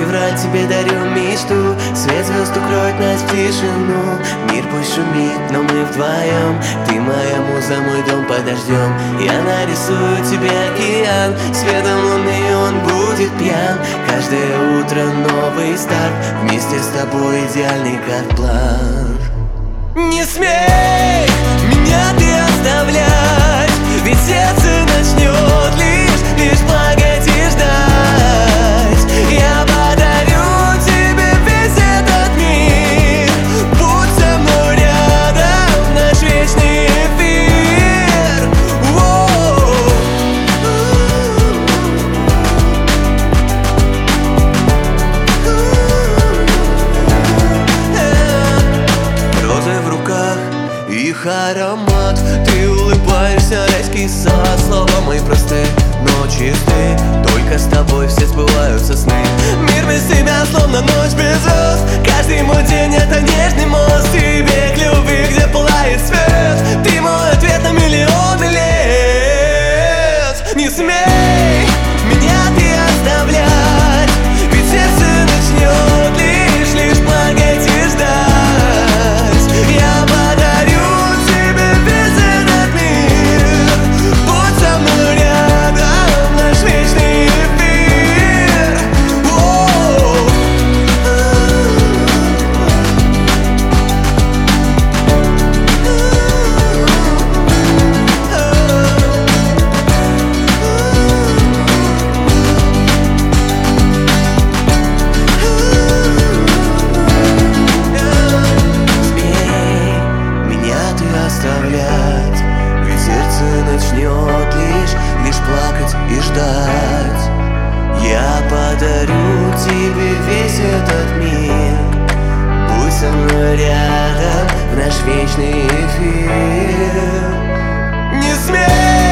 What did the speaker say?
февраль тебе дарю мечту, свет звезд укроет нас в тишину. Мир пусть шумит, но мы вдвоем. Ты моя муза, мой дом под дождем. Я нарисую тебе океан, светом луны он будет пьян. Каждое утро новый старт, вместе с тобой идеальный как план. Не смей меня ты оставлять, ведь сердце начнет лишь плакать и ждать. Я подарю тебе весь этот мир, будь со мной рядом, наш вечный эфир. Розы в руках, их аромат. Ты улыбаешься, райский сад. Слова мои просты, но чисты. Только с тобой все сбываются сны. Мир без тебя словно ночь без звезд. Каждый мой день это нежный мост. Тебе к любви, где пылает свет. Ты мой ответ на миллионы лет. Не смей меня ты оставлять, ведь сердце начнет лишь плакать и ждать. Я подарю тебе весь этот мир, будь со мной рядом, наш вечный эфир. Оставлять, ведь сердце начнет лишь плакать и ждать. Я подарю тебе весь этот мир, будь со мной рядом в наш вечный эфир. Не смей